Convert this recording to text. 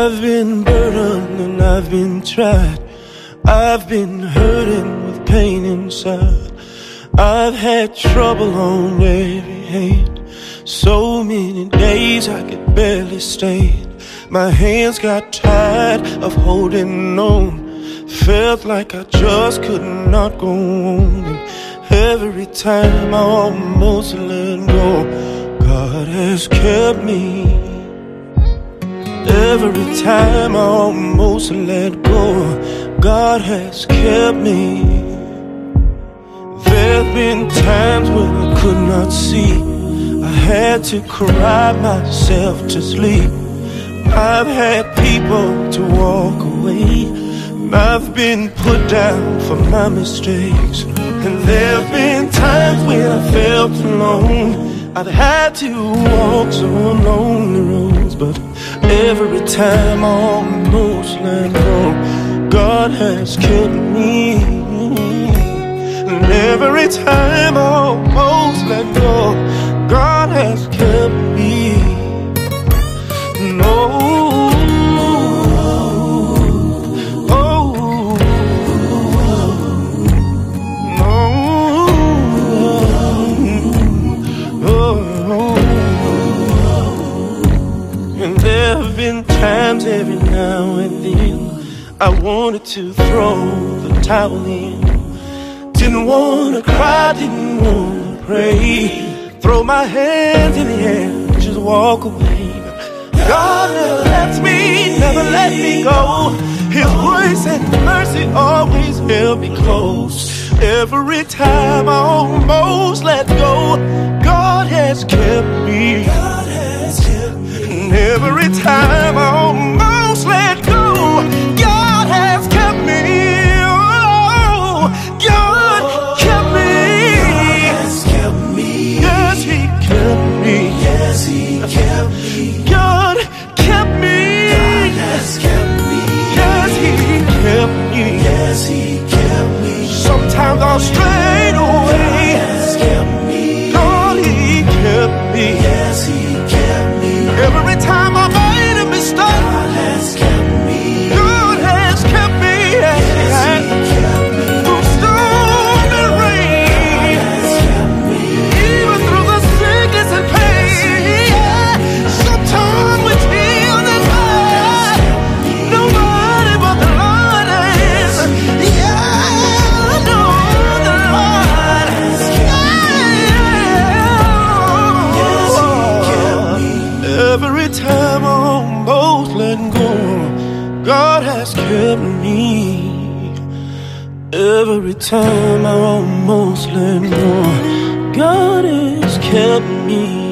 I've been burdened and I've been tried. I've been hurting with pain inside. I've had trouble on every hand. So many days I could barely stand. My hands got tired of holding on. Felt like I just could not go on. And every time I almost let go, God has kept me. Every time I almost let go, God has kept me. There've been times when I could not see. I had to cry myself to sleep. I've had people to walk away. I've been put down for my mistakes. And there've been times when I felt alone. I've had to walk some lonely roads, but every time I almost let go, God has kept me. And every time I almost let go, God has kept me. No. Times every now and then I wanted to throw the towel in. Didn't wanna cry, didn't wanna pray. Throw my hands in the air, just walk away. God never lets me, never let me go. His grace and mercy always held me close. Every time I almost let go, God has kept me. God has kept me. And every time I almost let go, God has kept me. Oh, God kept me. God has kept me. Yes, He kept me. Yes, He kept me. God kept me. God has kept me. Yes, He kept me. Yes, He kept me. Sometimes I'll stray away. God has kept me. God, He kept me. Yes, He kept me. Every time I made a mistake, God has kept me. God has kept me. Yes, He kept me. Through storm and rain, God has kept me. Even through the sickness and pain. Sometimes with tears and blood, nobody but the Lord is. Yeah, I know the Lord has kept me. Yes, He kept me. Every time I almost let go, God has kept me. Every time I almost let go, God has kept me.